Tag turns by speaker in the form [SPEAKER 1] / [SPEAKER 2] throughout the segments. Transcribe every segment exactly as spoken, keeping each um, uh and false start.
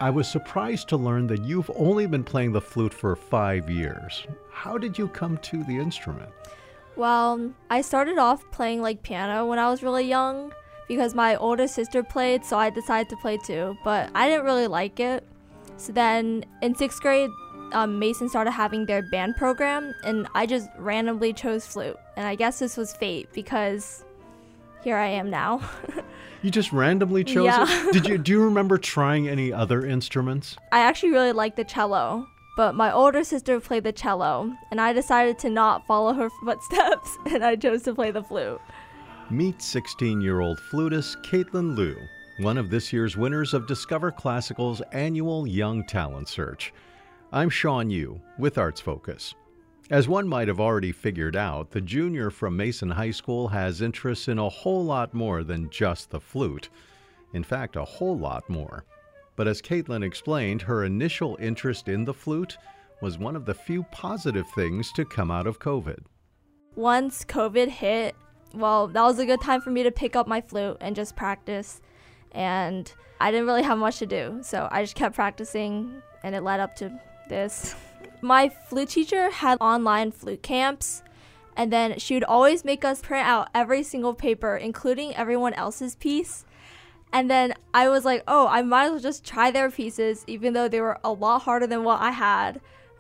[SPEAKER 1] I was surprised to learn that you've only been playing the flute for five years. How did you come to the instrument?
[SPEAKER 2] Well, I started off playing like piano when I was really young because my older sister played, so I decided to play too, but I didn't really like it. So then in sixth grade, um, Mason started having their band program, and I just randomly chose flute. And I guess this was fate because here I am now.
[SPEAKER 1] You just randomly chose
[SPEAKER 2] Yeah.
[SPEAKER 1] it? Did you, do you remember trying any other instruments?
[SPEAKER 2] I actually really liked the cello, but my older sister played the cello, and I decided to not follow her footsteps, and I chose to play the flute.
[SPEAKER 1] Meet sixteen-year-old flutist Caitlin Liu, one of this year's winners of Discover Classical's annual Young Talent Search. I'm Sean Yu with Arts Focus. As one might have already figured out, the junior from Mason High School has interests in a whole lot more than just the flute. In fact, a whole lot more. But as Caitlin explained, her initial interest in the flute was one of the few positive things to come out of COVID.
[SPEAKER 2] Once COVID hit, well, that was a good time for me to pick up my flute and just practice. And I didn't really have much to do, so I just kept practicing, and it led up to this. My flute teacher had online flute camps, and then she would always make us print out every single paper, including everyone else's piece. And then I was like, oh, I might as well just try their pieces, even though they were a lot harder than what I had.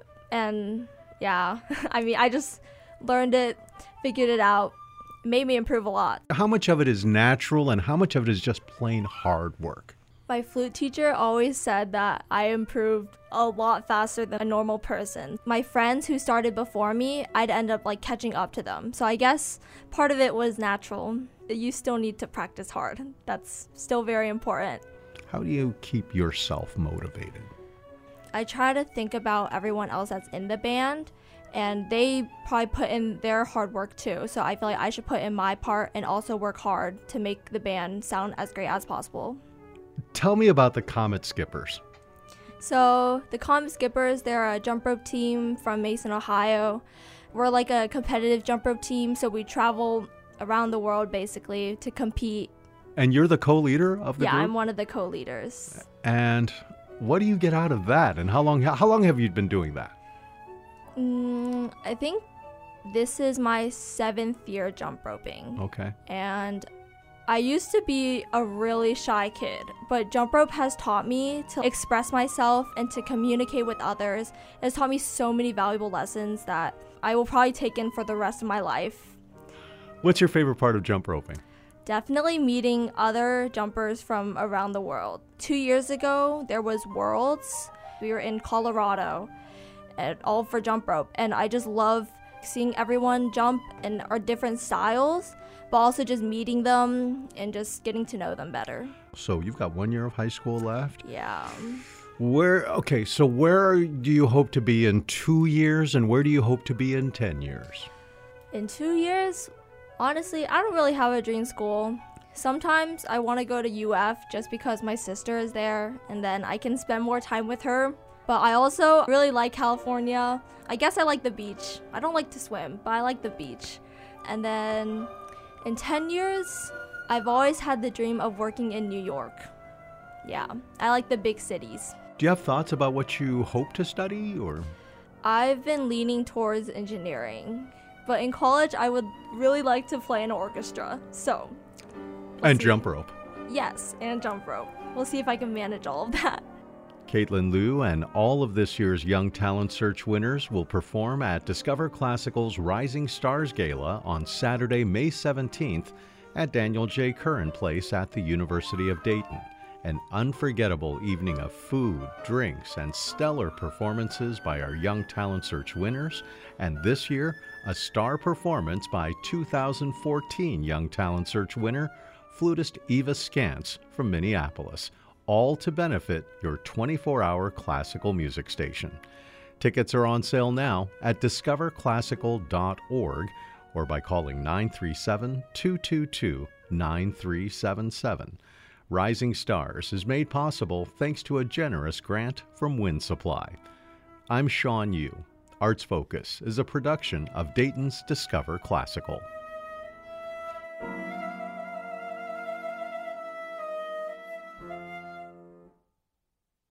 [SPEAKER 2] And yeah, I mean, I just learned it, figured it out, made me improve a lot.
[SPEAKER 1] How much of it is natural and how much of it is just plain hard work?
[SPEAKER 2] My flute teacher always said that I improved a lot faster than a normal person. My friends who started before me, I'd end up like catching up to them. So I guess part of it was natural. You still need to practice hard. That's still very important.
[SPEAKER 1] How do you keep yourself motivated?
[SPEAKER 2] I try to think about everyone else that's in the band, and they probably put in their hard work too. So I feel like I should put in my part and also work hard to make the band sound as great as possible.
[SPEAKER 1] Tell me about the Comet Skippers.
[SPEAKER 2] So the Comet Skippers, they're a jump rope team from Mason, Ohio. We're like a competitive jump rope team, so we travel around the world basically to compete.
[SPEAKER 1] And you're the co-leader of the
[SPEAKER 2] yeah,
[SPEAKER 1] group?
[SPEAKER 2] I'm one of the co-leaders.
[SPEAKER 1] And what do you get out of that? And how long how long have you been doing that?
[SPEAKER 2] Mm, I think this is my seventh year jump roping.
[SPEAKER 1] Okay.
[SPEAKER 2] And I used to be a really shy kid, but jump rope has taught me to express myself and to communicate with others. It's taught me so many valuable lessons that I will probably take in for the rest of my life.
[SPEAKER 1] What's your favorite part of jump roping?
[SPEAKER 2] Definitely meeting other jumpers from around the world. Two years ago, there was Worlds. We were in Colorado, and all for jump rope. And I just love seeing everyone jump in our different styles, but also just meeting them and just getting to know them better.
[SPEAKER 1] So you've got one year of high school left?
[SPEAKER 2] Yeah.
[SPEAKER 1] Where, okay, so where do you hope to be in two years and where do you hope to be in ten years?
[SPEAKER 2] In two years, honestly, I don't really have a dream school. Sometimes I want to go to U F just because my sister is there and then I can spend more time with her. But I also really like California. I guess I like the beach. I don't like to swim, but I like the beach. And then in ten years, I've always had the dream of working in New York. Yeah, I like the big cities.
[SPEAKER 1] Do you have thoughts about what you hope to study or?
[SPEAKER 2] I've been leaning towards engineering, but in college I would really like to play in an orchestra. So, we'll
[SPEAKER 1] and
[SPEAKER 2] see.
[SPEAKER 1] jump rope.
[SPEAKER 2] Yes, and jump rope. We'll see if I can manage all of that.
[SPEAKER 1] Caitlin Liu and all of this year's Young Talent Search winners will perform at Discover Classical's Rising Stars Gala on Saturday, May seventeenth at Daniel J. Curran Place at the University of Dayton. An unforgettable evening of food, drinks, and stellar performances by our Young Talent Search winners, and this year, a star performance by two thousand fourteen Young Talent Search winner, flutist Eva Skantz from Minneapolis, all to benefit your twenty-four hour classical music station. Tickets are on sale now at discover classical dot org or by calling nine three seven, two two two, nine three seven seven. Rising Stars is made possible thanks to a generous grant from Wind Supply. I'm Sean Yu. Arts Focus is a production of Dayton's Discover Classical.